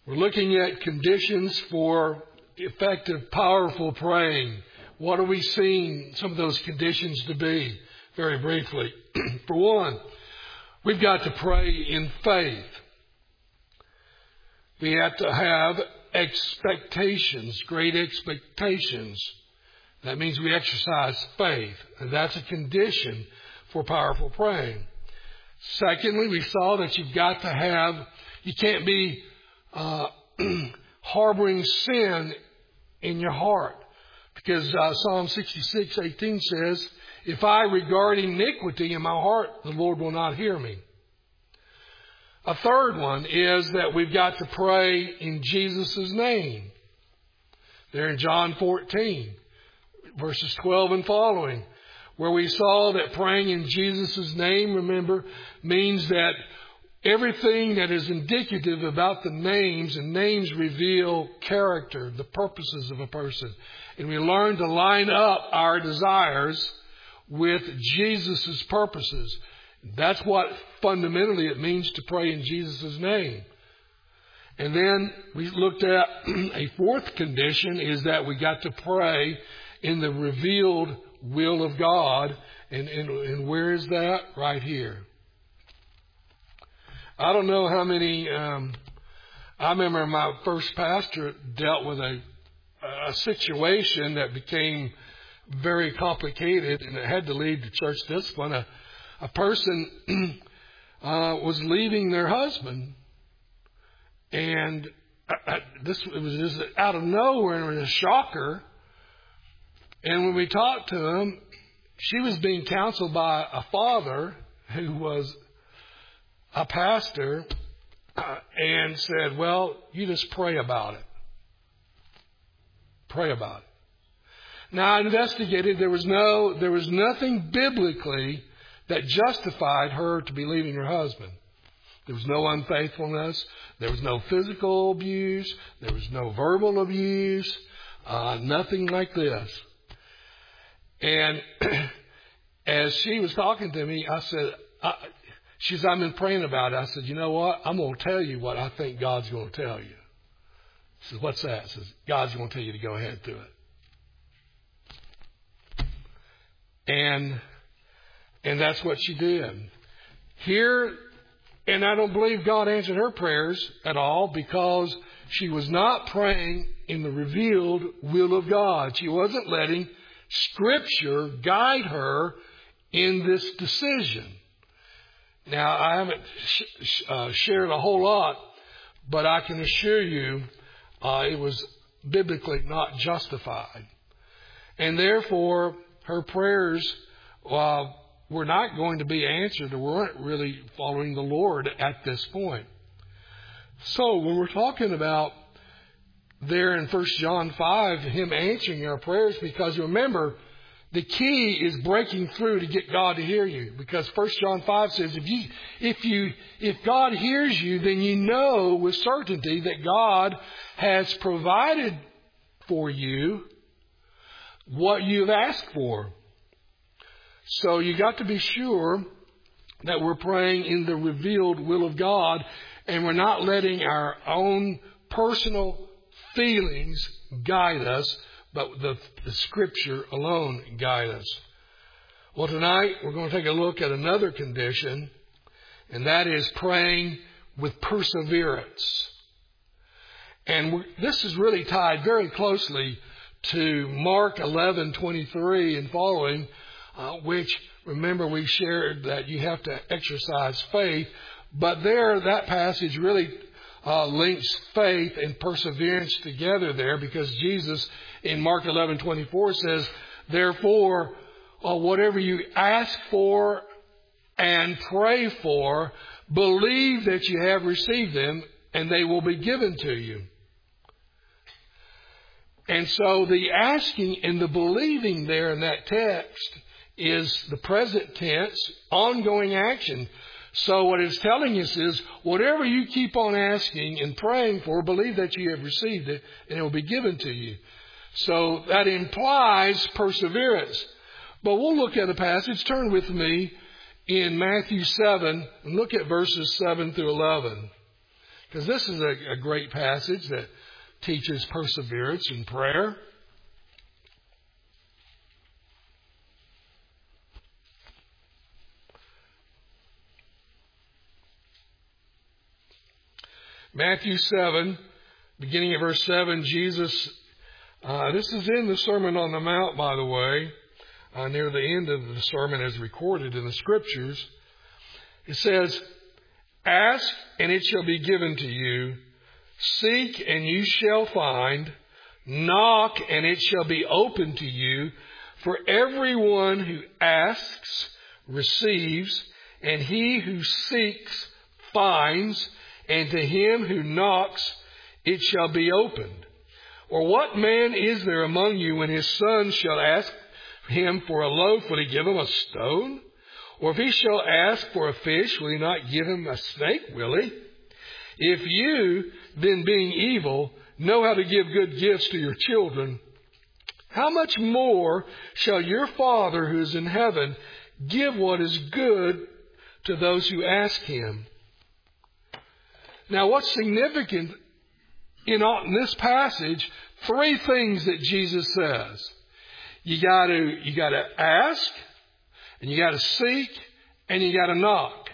We're looking at conditions for effective, powerful praying. What are we seeing some of those conditions to be? Very briefly. For one, we've got to pray in faith. We have to have expectations, great expectations. That means we exercise faith. And that's a condition for powerful praying. Secondly, we saw that you can't be harboring sin in your heart. Because Psalm 66:18 says, if I regard iniquity in my heart, the Lord will not hear me. A third one is that we've got to pray in Jesus' name. There in John 14, verses 12 and following, where we saw that praying in Jesus' name, remember, means that everything that is indicative about the names, and names reveal character, the purposes of a person. And we learn to line up our desires with Jesus' purposes. That's what fundamentally it means to pray in Jesus' name. And then we looked at a fourth condition is that we got to pray in the revealed will of God. And where is that? Right here. I don't know how many, I remember my first pastor dealt with a situation that became very complicated, and it had to lead to church discipline. A person was leaving their husband, and it was just out of nowhere, and it was a shocker. And when we talked to him, she was being counseled by a father who was a pastor, and said, well, you just pray about it. Pray about it. Now, I investigated. There was nothing biblically that justified her to be leaving her husband. There was no unfaithfulness. There was no physical abuse. There was no verbal abuse. Nothing like this. And as she was talking to me, I said, she said, I've been praying about it. I said, you know what? I'm going to tell you what I think God's going to tell you. She says, what's that? She says, God's going to tell you to go ahead and do it. And that's what she did. Here, and I don't believe God answered her prayers at all, because she was not praying in the revealed will of God. She wasn't letting Scripture guide her in this decision. Now, I haven't shared a whole lot, but I can assure you it was biblically not justified. And therefore, her prayers were not going to be answered, or weren't really following the Lord at this point. So, when we're talking about there in 1 John 5, Him answering our prayers, because remember, the key is breaking through to get God to hear you. Because 1 John 5 says, if God hears you, then you know with certainty that God has provided for you what you've asked for. So you got to be sure that we're praying in the revealed will of God, and we're not letting our own personal feelings guide us, but the Scripture alone guide us. Well, tonight we're going to take a look at another condition, and that is praying with perseverance. And this is really tied very closely to Mark 11:23 and following, which, remember, we shared that you have to exercise faith. But there, that passage really links faith and perseverance together there, because Jesus in Mark 11:24 says, therefore, whatever you ask for and pray for, believe that you have received them, and they will be given to you. And so the asking and the believing there in that text is the present tense, ongoing action. So what it's telling us is, whatever you keep on asking and praying for, believe that you have received it, and it will be given to you. So that implies perseverance. But we'll look at a passage. Turn with me in Matthew 7 and look at verses 7 through 11. because this is a great passage that teaches perseverance in prayer. Matthew 7, beginning of verse 7, Jesus, this is in the Sermon on the Mount, by the way, near the end of the sermon as recorded in the Scriptures. It says, "Ask, and it shall be given to you. Seek, and you shall find. Knock, and it shall be opened to you. For everyone who asks receives, and he who seeks finds, and to him who knocks it shall be opened. Or what man is there among you when his son shall ask him for a loaf, will he give him a stone? Or if he shall ask for a fish, will he not give him a snake, will he? If you, then being evil, know how to give good gifts to your children, how much more shall your Father who is in heaven give what is good to those who ask him?" Now, what's significant in this passage, three things that Jesus says. You got to ask, and you got to seek, and you got to knock.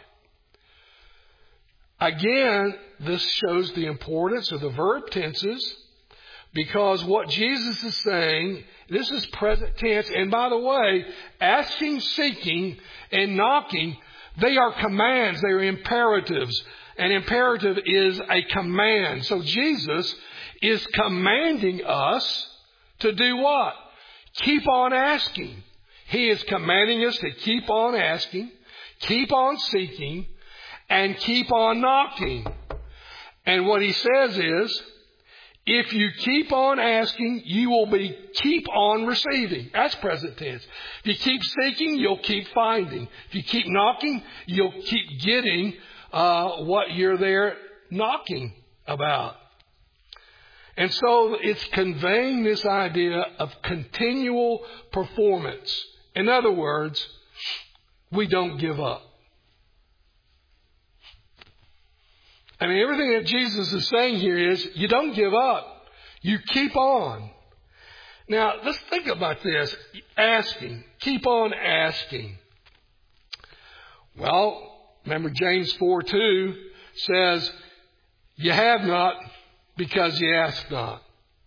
Again, this shows the importance of the verb tenses, because what Jesus is saying, this is present tense. And by the way, asking, seeking, and knocking, they are commands. They are imperatives. An imperative is a command. So Jesus is commanding us to do what? Keep on asking. He is commanding us to keep on asking, keep on seeking, and keep on knocking. And what he says is, if you keep on asking, you will keep on receiving. That's present tense. If you keep seeking, you'll keep finding. If you keep knocking, you'll keep getting what you're there knocking about. And so it's conveying this idea of continual performance. In other words, we don't give up. I mean, everything that Jesus is saying here is you don't give up. You keep on. Now, let's think about this. Asking. Keep on asking. Well, remember James 4:2 says, you have not because you ask not.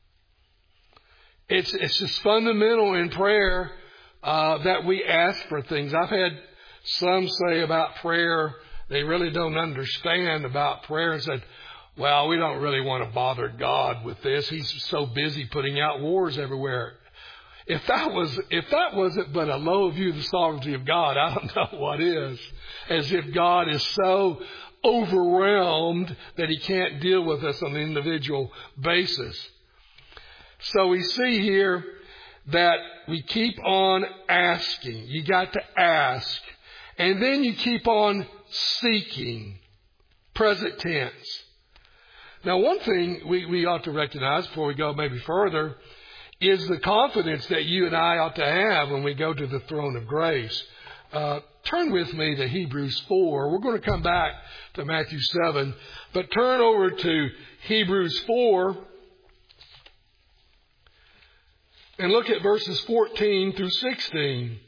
It's just fundamental in prayer that we ask for things. I've had some say about prayer, they really don't understand about prayer and said, well, we don't really want to bother God with this. He's so busy putting out wars everywhere. If that wasn't but a low view of the sovereignty of God, I don't know what is. As if God is so overwhelmed that he can't deal with us on an individual basis. So we see here that we keep on asking. You got to ask. And then you keep on seeking. Present tense. Now, one thing we ought to recognize before we go maybe further is the confidence that you and I ought to have when we go to the throne of grace. Turn with me to Hebrews 4. We're going to come back to Matthew 7, but turn over to Hebrews 4 and look at verses 14 through 16.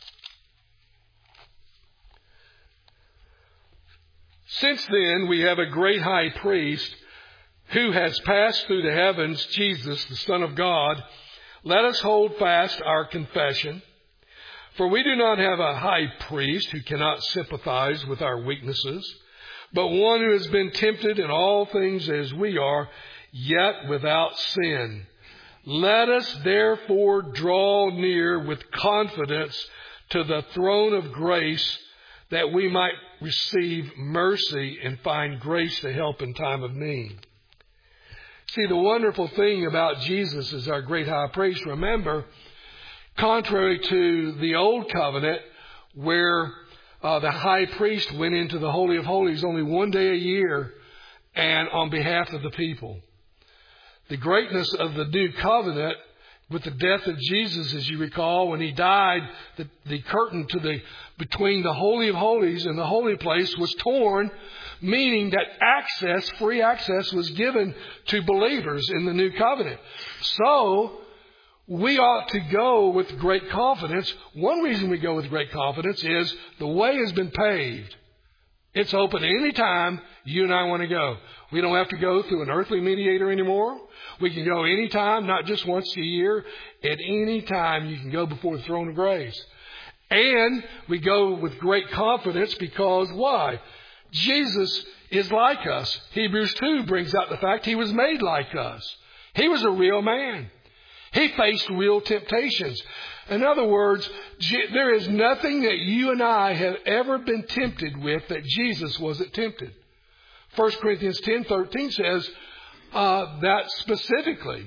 Since then, we have a great high priest who has passed through the heavens, Jesus, the Son of God. Let us hold fast our confession. For we do not have a high priest who cannot sympathize with our weaknesses, but one who has been tempted in all things as we are, yet without sin. Let us therefore draw near with confidence to the throne of grace, that we might receive mercy and find grace to help in time of need. See, the wonderful thing about Jesus as our great high priest, remember, contrary to the old covenant where the high priest went into the Holy of Holies only one day a year and on behalf of the people. The greatness of the new covenant, with the death of Jesus, as you recall, when He died, the curtain between the Holy of Holies and the holy place was torn, meaning that free access was given to believers in the new covenant. So, we ought to go with great confidence. One reason we go with great confidence is the way has been paved. It's open any time you and I want to go. We don't have to go through an earthly mediator anymore. We can go any time, not just once a year. At any time you can go before the throne of grace. And we go with great confidence because why? Jesus is like us. Hebrews 2 brings out the fact He was made like us. He was a real man. He faced real temptations. In other words, there is nothing that you and I have ever been tempted with that Jesus wasn't tempted. 1 Corinthians 10:13 says that specifically.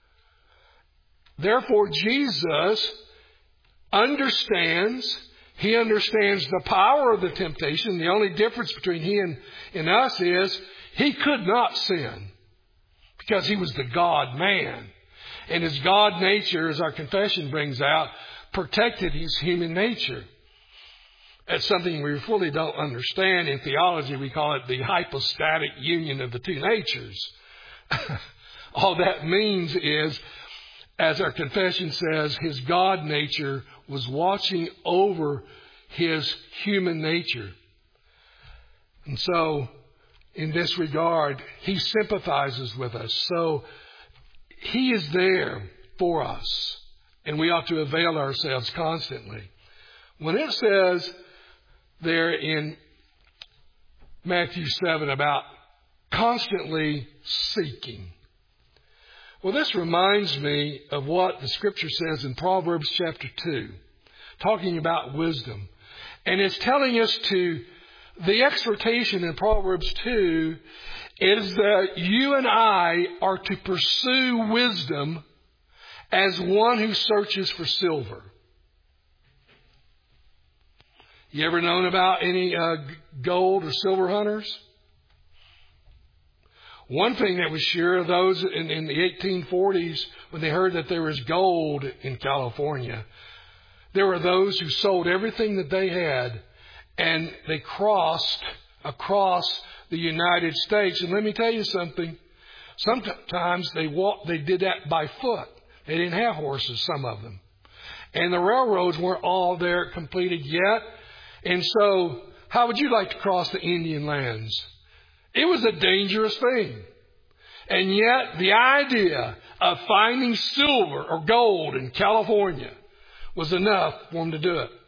Therefore, Jesus understands. He understands the power of the temptation. The only difference between He and us is He could not sin because He was the God-man. And His God nature, as our confession brings out, protected His human nature. That's something we fully don't understand. In theology, we call it the hypostatic union of the two natures. All that means is, as our confession says, His God nature was watching over His human nature. And so, in this regard, He sympathizes with us. So, He is there for us, and we ought to avail ourselves constantly. When it says there in Matthew 7 about constantly seeking, well, this reminds me of what the Scripture says in Proverbs chapter 2, talking about wisdom. And it's telling us the exhortation in Proverbs 2 is that you and I are to pursue wisdom as one who searches for silver. You ever known about any gold or silver hunters? One thing that was sure, those in the 1840s, when they heard that there was gold in California, there were those who sold everything that they had, and they crossed across the United States. And let me tell you something. Sometimes they did that by foot. They didn't have horses, some of them. And the railroads weren't all there completed yet. And so, how would you like to cross the Indian lands? It was a dangerous thing. And yet, the idea of finding silver or gold in California was enough for them to do it.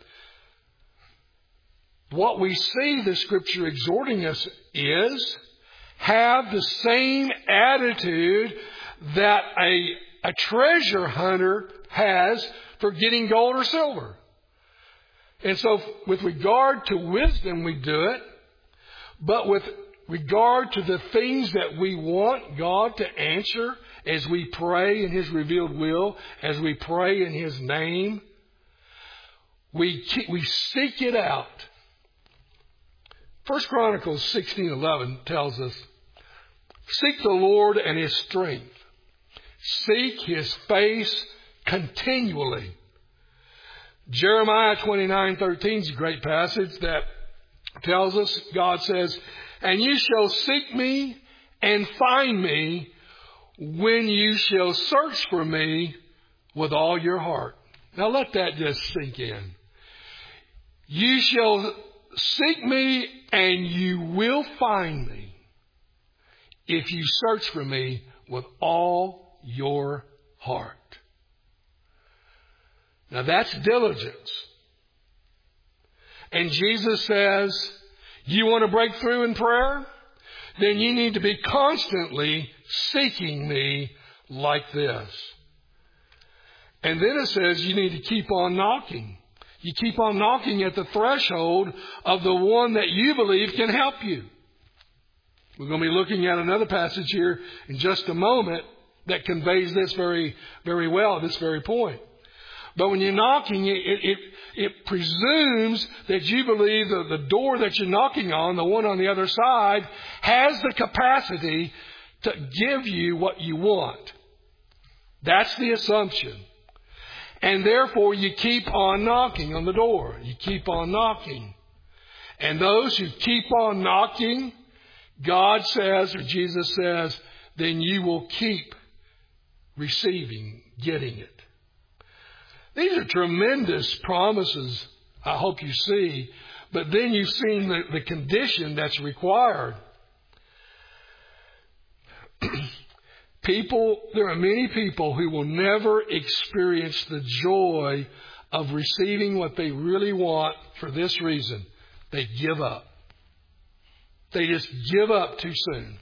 What we see the Scripture exhorting us is have the same attitude that a treasure hunter has for getting gold or silver. And so with regard to wisdom, we do it. But with regard to the things that we want God to answer as we pray in His revealed will, as we pray in His name, we seek it out. 1 Chronicles 16:11 tells us, seek the Lord and His strength. Seek His face continually. Jeremiah 29:13 is a great passage that tells us, God says, and you shall seek me and find me when you shall search for me with all your heart. Now let that just sink in. You shall seek me and you will find me if you search for me with all your heart. Now that's diligence. And Jesus says, you want to break through in prayer? Then you need to be constantly seeking me like this. And then it says you need to keep on knocking. You keep on knocking at the threshold of the one that you believe can help you. We're going to be looking at another passage here in just a moment that conveys this very, very well, this very point. But when you're knocking, it presumes that you believe that the door that you're knocking on, the one on the other side, has the capacity to give you what you want. That's the assumption. And therefore, you keep on knocking on the door. You keep on knocking. And those who keep on knocking, God says, or Jesus says, then you will keep receiving, getting it. These are tremendous promises, I hope you see. But then you've seen the condition that's required. There are many people who will never experience the joy of receiving what they really want for this reason. They give up. They just give up too soon.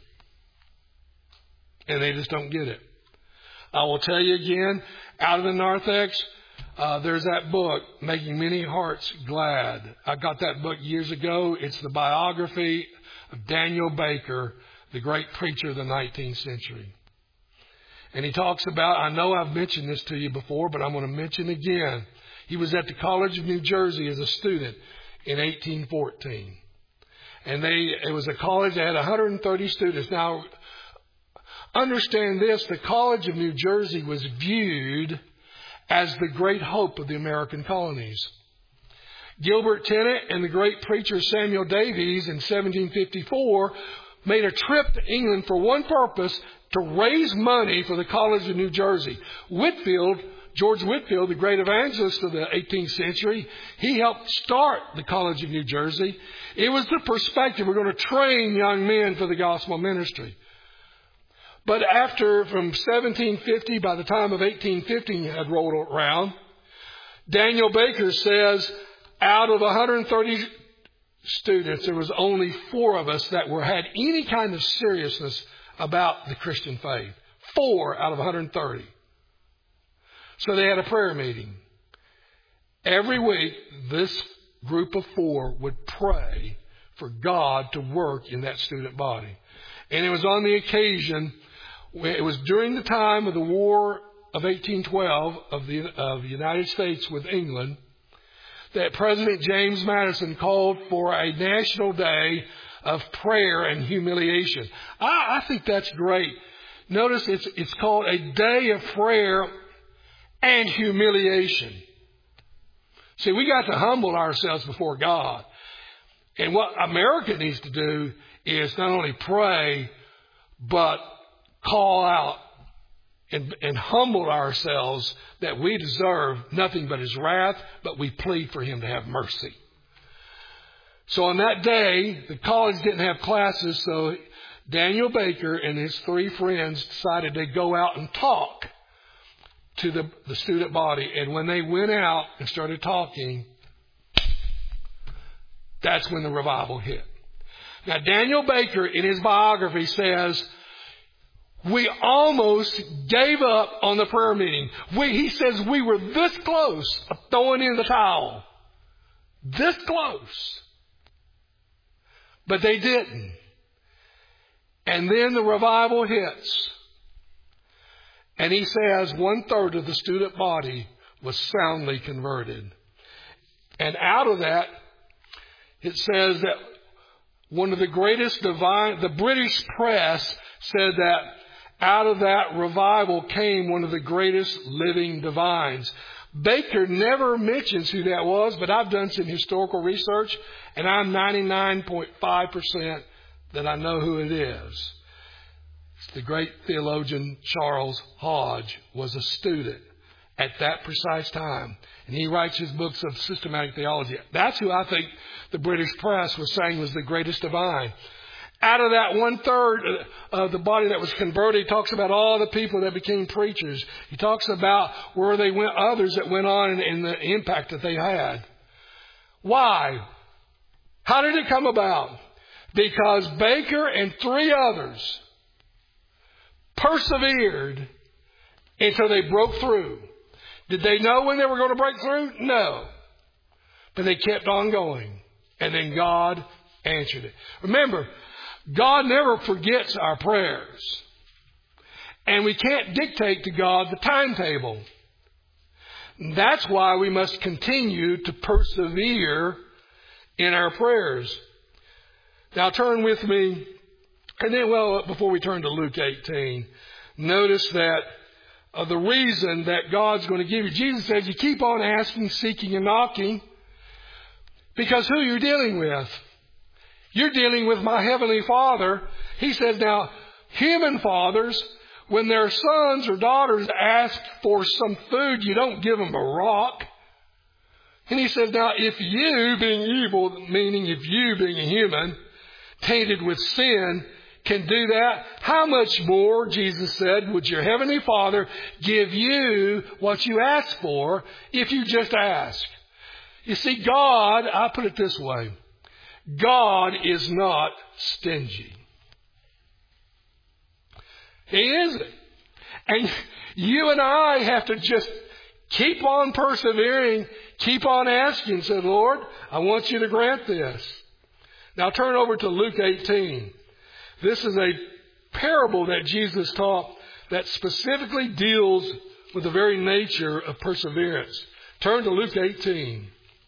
And they just don't get it. I will tell you again, out of the narthex, there's that book, Making Many Hearts Glad. I got that book years ago. It's the biography of Daniel Baker, the great preacher of the 19th century. And he talks about, I know I've mentioned this to you before, but I'm going to mention again. He was at the College of New Jersey as a student in 1814. And it was a college that had 130 students. Now, understand this, the College of New Jersey was viewed as the great hope of the American colonies. Gilbert Tennent and the great preacher Samuel Davies in 1754 made a trip to England for one purpose, to raise money for the College of New Jersey. George Whitefield, the great evangelist of the 18th century, he helped start the College of New Jersey. It was the perspective, we're going to train young men for the gospel ministry. But from 1750, by the time of 1850 had rolled around, Daniel Baker says, out of 130 students, there was only 4 of us that had any kind of seriousness about the Christian faith. 4 out of 130. So they had a prayer meeting. Every week, this group of 4 would pray for God to work in that student body. And it was on the occasion, it was during the time of the War of 1812 of the United States with England, that President James Madison called for a national day of prayer and humiliation. I think that's great. Notice it's called a day of prayer and humiliation. See, we got to humble ourselves before God. And what America needs to do is not only pray, but call out and humble ourselves that we deserve nothing but His wrath, but we plead for Him to have mercy. So on that day, the college didn't have classes, so Daniel Baker and his 3 friends decided they'd go out and talk to the student body. And when they went out and started talking, that's when the revival hit. Now, Daniel Baker, in his biography, says, we almost gave up on the prayer meeting. He says we were this close of throwing in the towel. This close. But they didn't. And then the revival hits. And he says 1/3 of the student body was soundly converted. And out of that, it says that one of the greatest the British press said that out of that revival came one of the greatest living divines. Baker never mentions who that was, but I've done some historical research, and I'm 99.5% that I know who it is. It's the great theologian Charles Hodge was a student at that precise time, and he writes his books of systematic theology. That's who I think the British press was saying was the greatest divine. Out of that 1/3 of the body that was converted, he talks about all the people that became preachers. He talks about where they went, others that went on and the impact that they had. Why? How did it come about? Because Baker and 3 others persevered until they broke through. Did they know when they were going to break through? No. But they kept on going. And then God answered it. Remember, God never forgets our prayers. And we can't dictate to God the timetable. That's why we must continue to persevere in our prayers. Now turn with me, and then, before we turn to Luke 18, notice that the reason that God's going to give you. Jesus says you keep on asking, seeking, and knocking, because who you're dealing with? You're dealing with my Heavenly Father. He says, now, human fathers, when their sons or daughters ask for some food, you don't give them a rock. And He says, now, if you, being evil, meaning if you, being a human, tainted with sin, can do that, how much more, Jesus said, would your Heavenly Father give you what you ask for if you just ask? You see, God, I put it this way, God is not stingy. He isn't. And you and I have to just keep on persevering, keep on asking. Say, Lord, I want you to grant this. Now turn over to Luke 18. This is a parable that Jesus taught that specifically deals with the very nature of perseverance. Turn to Luke 18.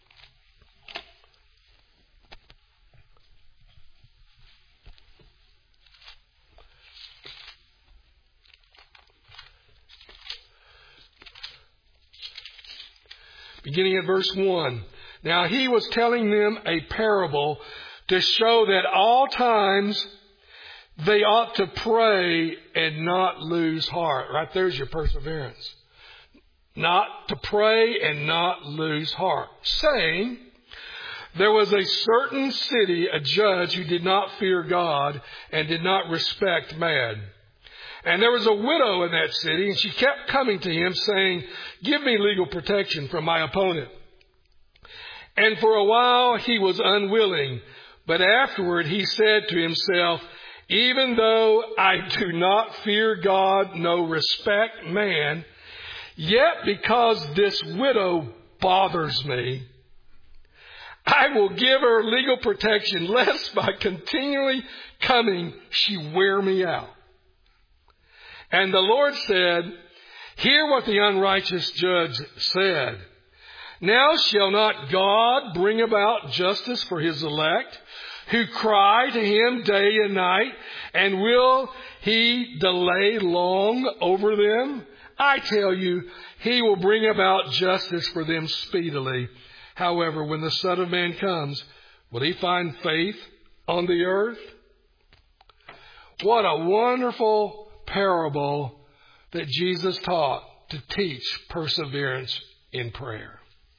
Beginning at verse 1. Now He was telling them a parable to show that all times they ought to pray and not lose heart. Right there's your perseverance. Not to pray and not lose heart. Saying, there was a certain city, a judge who did not fear God and did not respect man. And there was a widow in that city, and she kept coming to him saying, give me legal protection from my opponent. And for a while he was unwilling, but afterward he said to himself, even though I do not fear God, nor respect man, yet because this widow bothers me, I will give her legal protection, lest by continually coming she wear me out. And the Lord said, hear what the unrighteous judge said. Now shall not God bring about justice for His elect, who cry to Him day and night, and will He delay long over them? I tell you, He will bring about justice for them speedily. However, when the Son of Man comes, will He find faith on the earth? What a wonderful parable that Jesus taught to teach perseverance in prayer.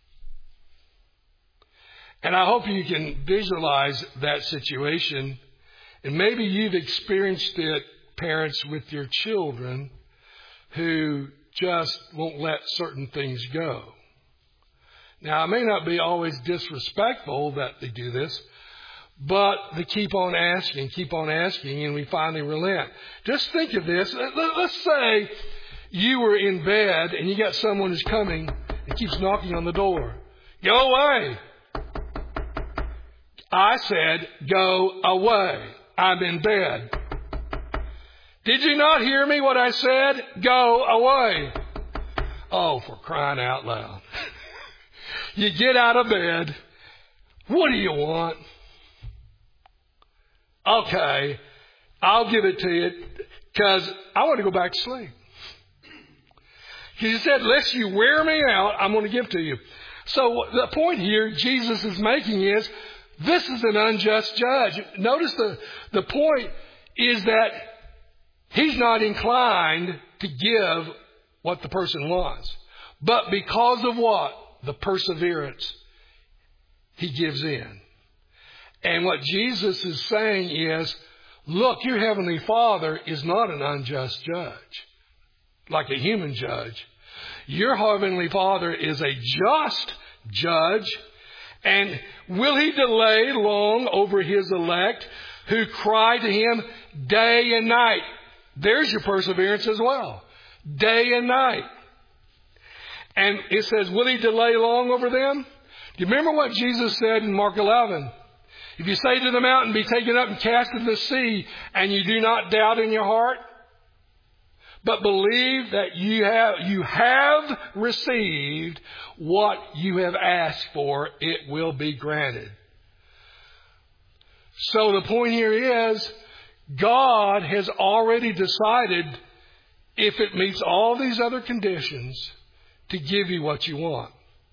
And I hope you can visualize that situation. And maybe you've experienced it, parents, with your children who just won't let certain things go. Now, it may not be always disrespectful that they do this, but they keep on asking, and we finally relent. Just think of this. Let's say you were in bed and you got someone who's coming and keeps knocking on the door. Go away. I said, go away. I'm in bed. Did you not hear me what I said? Go away. Oh, for crying out loud. You get out of bed. What do you want? Okay, I'll give it to you because I want to go back to sleep. He said, lest you wear me out, I'm going to give it to you. So the point here Jesus is making is, this is an unjust judge. Notice the point is that He's not inclined to give what the person wants. But because of what? The perseverance, He gives in. And what Jesus is saying is, look, your Heavenly Father is not an unjust judge, like a human judge. Your Heavenly Father is a just judge. And will He delay long over His elect who cry to Him day and night? There's your perseverance as well. Day and night. And it says, will He delay long over them? Do you remember what Jesus said in Mark 11? If you say to the mountain, be taken up and cast into the sea, and you do not doubt in your heart, but believe that you have received what you have asked for, it will be granted. So the point here is, God has already decided if it meets all these other conditions, to give you what you want.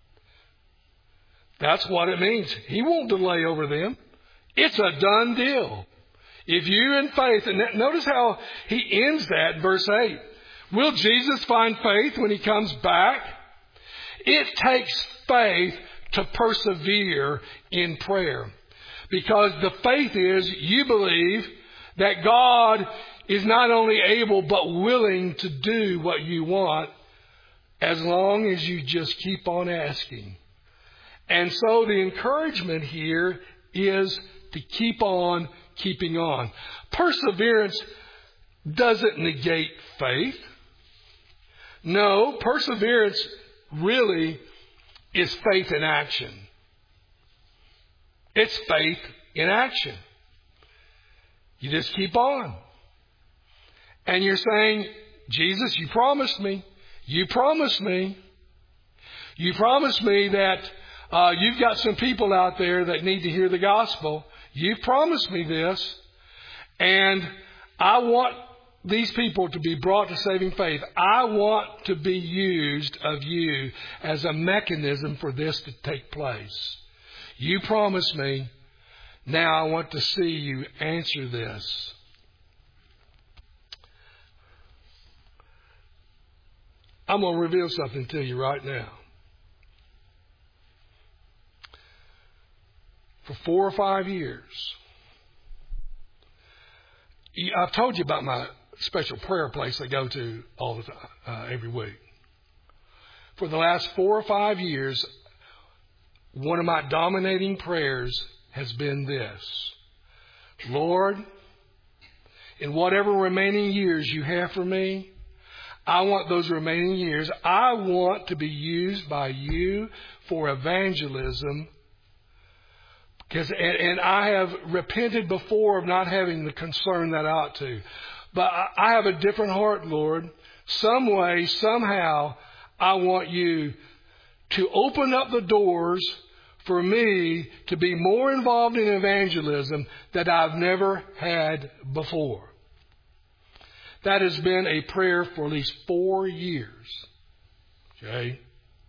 That's what it means. He won't delay over them. It's a done deal. If you in faith, and notice how he ends that in verse 8. Will Jesus find faith when he comes back? It takes faith to persevere in prayer. Because the faith is you believe that God is not only able but willing to do what you want as long as you just keep on asking. And so the encouragement here is to keep on keeping on. Perseverance doesn't negate faith. No, perseverance really is faith in action. It's faith in action. You just keep on. And you're saying, Jesus, you promised me. You promised me. You promised me that you've got some people out there that need to hear the gospel. You've promised me this. And I want these people to be brought to saving faith. I want to be used of you as a mechanism for this to take place. You promised me. Now I want to see you answer this. I'm going to reveal something to you right now. For 4 or 5 years, I've told you about my special prayer place I go to all the time, every week. For the last 4 or 5 years, one of my dominating prayers has been this. Lord, in whatever remaining years you have for me, I want those remaining years. I want to be used by you for evangelism. And I have repented before of not having the concern that I ought to. But I have a different heart, Lord. Some way, somehow, I want you to open up the doors for me to be more involved in evangelism that I've never had before. That has been a prayer for at least 4 years. Okay?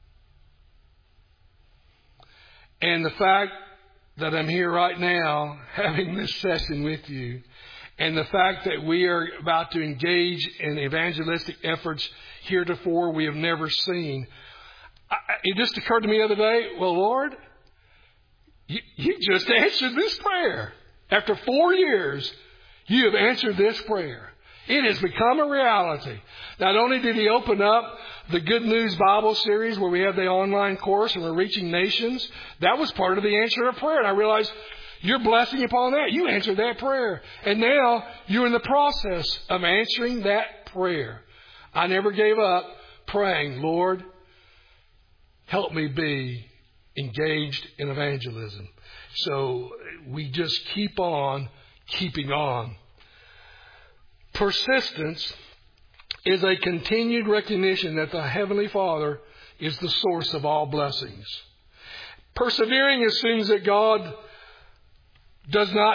And the fact that I'm here right now having this session with you, and the fact that we are about to engage in evangelistic efforts heretofore we have never seen. It just occurred to me the other day, well, Lord, you just answered this prayer. After 4 years, you have answered this prayer. It has become a reality. Not only did he open up the Good News Bible series where we have the online course and we're reaching nations, that was part of the answer of prayer. And I realized you're blessing upon that. You answered that prayer. And now you're in the process of answering that prayer. I never gave up praying, Lord, help me be engaged in evangelism. So we just keep on keeping on. Persistence is a continued recognition that the Heavenly Father is the source of all blessings. Persevering assumes that God does not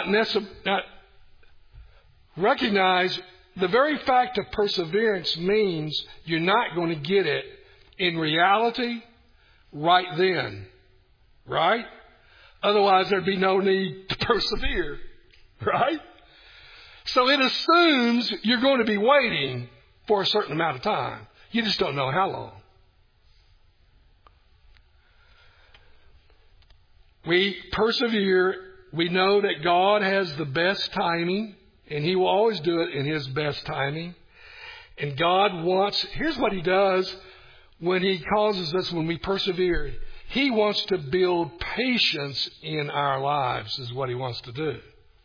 recognize the very fact of perseverance means you're not going to get it in reality right then. Right? Otherwise there'd be no need to persevere. Right? So it assumes you're going to be waiting for a certain amount of time. You just don't know how long. We persevere. We know that God has the best timing, and He will always do it in His best timing. And God wants, here's what He does when He causes us, when we persevere. He wants to build patience in our lives, is what He wants to do.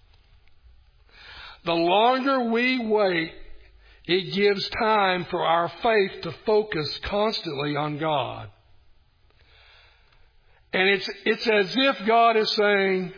The longer we wait, it gives time for our faith to focus constantly on God. And it's as if God is saying,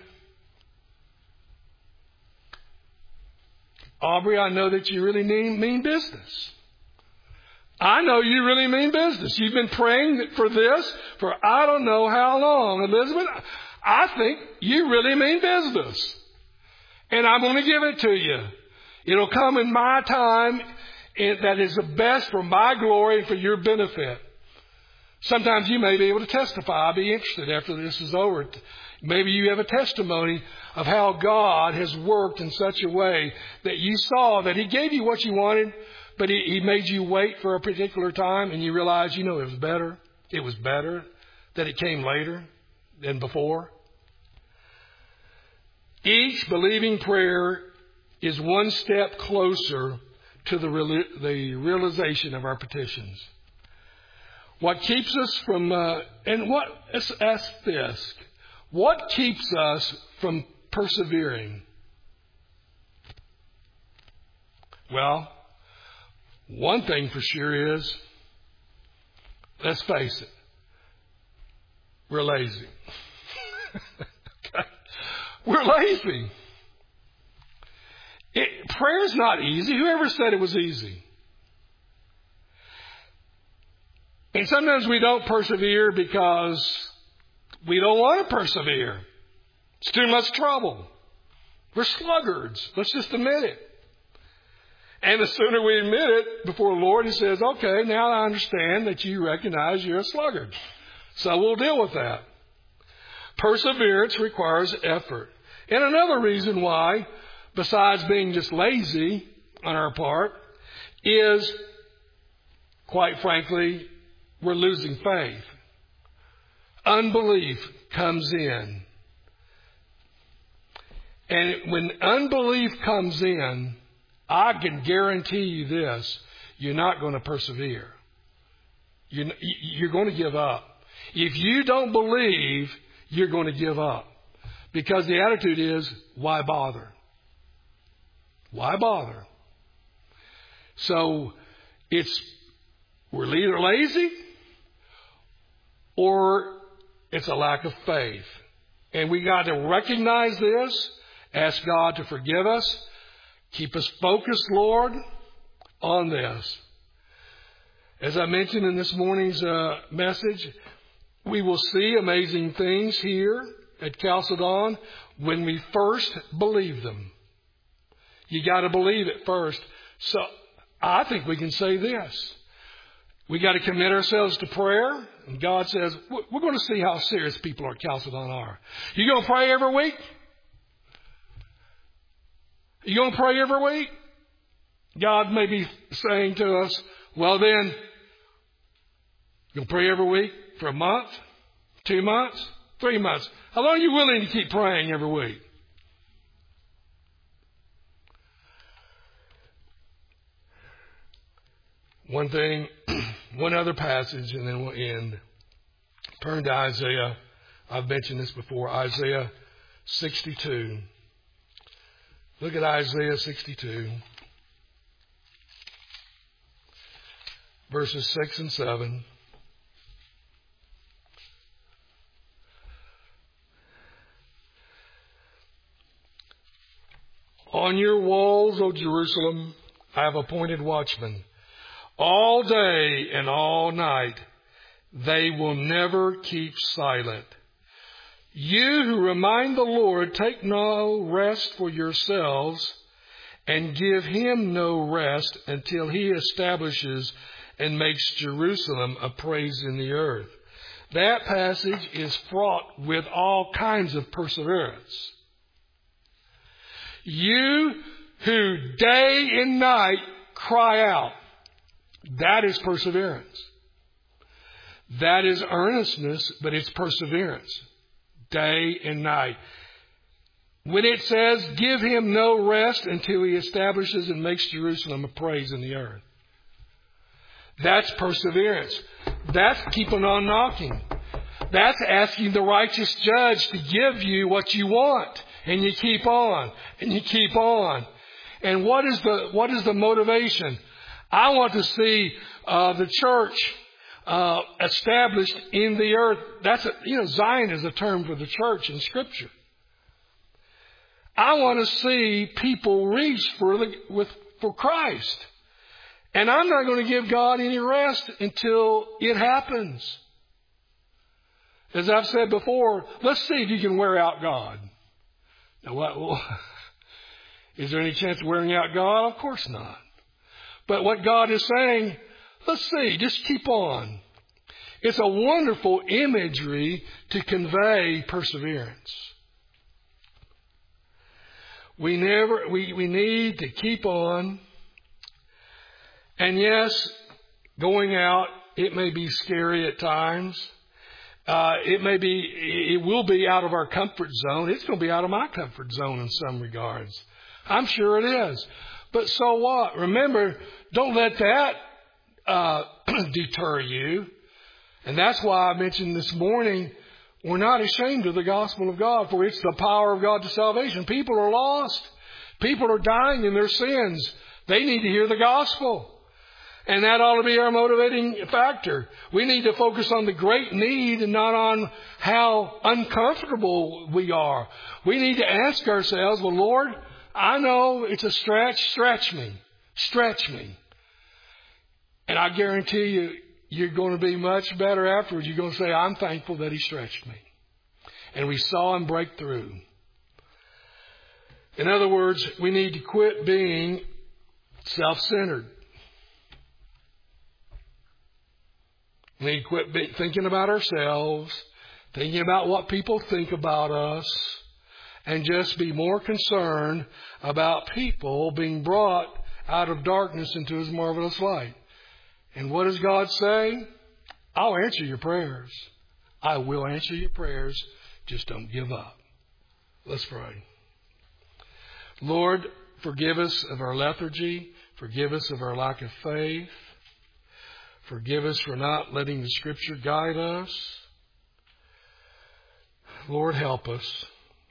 Aubrey, I know that you really mean business. I know you really mean business. You've been praying for this for I don't know how long. Elizabeth, I think you really mean business. And I'm going to give it to you. It'll come in my time, and that is the best for my glory and for your benefit. Sometimes you may be able to testify. I'll be interested after this is over. Maybe you have a testimony of how God has worked in such a way that you saw that He gave you what you wanted, but He made you wait for a particular time, and you realize, it was better. It was better that it came later than before. Each believing prayer is one step closer to the realization of our petitions. What keeps us from, let's ask this. What keeps us from persevering? Well, one thing for sure is, let's face it, we're lazy. Okay? We're lazy. Prayer's not easy. Whoever said it was easy? And sometimes we don't persevere because we don't want to persevere. It's too much trouble. We're sluggards. Let's just admit it. And the sooner we admit it before the Lord, He says, okay, now I understand that you recognize you're a sluggard. So we'll deal with that. Perseverance requires effort. And another reason why, besides being just lazy on our part, is, quite frankly, we're losing faith. Unbelief comes in. And when unbelief comes in, I can guarantee you this, you're not going to persevere. You're going to give up. If you don't believe, you're going to give up. Because the attitude is, why bother? Why bother? So we're either lazy or it's a lack of faith. And we got to recognize this, ask God to forgive us, keep us focused, Lord, on this. As I mentioned in this morning's message, we will see amazing things here at Chalcedon when we first believe them. You got to believe it first. So I think we can say this. We got to commit ourselves to prayer. And God says, we're going to see how serious people at Chalcedon are. You going to pray every week? You going to pray every week? God may be saying to us, well then, you'll pray every week for a month, 2 months, 3 months. How long are you willing to keep praying every week? One other passage, and then we'll end. Turn to Isaiah. I've mentioned this before. Isaiah 62. Look at Isaiah 62. Verses 6 and 7. On your walls, O Jerusalem, I have appointed watchmen. All day and all night, they will never keep silent. You who remind the Lord, take no rest for yourselves, and give Him no rest until He establishes and makes Jerusalem a praise in the earth. That passage is fraught with all kinds of perseverance. You who day and night cry out. That is perseverance. That is earnestness, but it's perseverance. Day and night. When it says, give Him no rest until He establishes and makes Jerusalem a praise in the earth. That's perseverance. That's keeping on knocking. That's asking the righteous judge to give you what you want. And you keep on. And you keep on. And what is the motivation? I want to see the church established in the earth. Zion is a term for the church in Scripture. I want to see people reach for Christ. And I'm not going to give God any rest until it happens. As I've said before, let's see if you can wear out God. Now, is there any chance of wearing out God? Of course not. But what God is saying, let's see, just keep on. It's a wonderful imagery to convey perseverance. We need to keep on. And yes, going out, it may be scary at times. It will be out of our comfort zone. It's going to be out of my comfort zone in some regards. I'm sure it is. But so what? Remember, don't let that deter you. And that's why I mentioned this morning, we're not ashamed of the gospel of God, for it's the power of God to salvation. People are lost. People are dying in their sins. They need to hear the gospel. And that ought to be our motivating factor. We need to focus on the great need and not on how uncomfortable we are. We need to ask ourselves, well, Lord, I know it's a stretch. Stretch me. Stretch me. And I guarantee you, you're going to be much better afterwards. You're going to say, I'm thankful that He stretched me. And we saw Him break through. In other words, we need to quit being self-centered. We need to quit thinking about ourselves, thinking about what people think about us, and just be more concerned about people being brought out of darkness into His marvelous light. And what does God say? I'll answer your prayers. I will answer your prayers. Just don't give up. Let's pray. Lord, forgive us of our lethargy. Forgive us of our lack of faith. Forgive us for not letting the Scripture guide us. Lord, help us.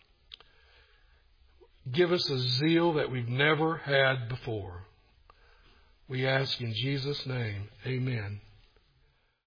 Give us a zeal that we've never had before. We ask in Jesus' name, amen.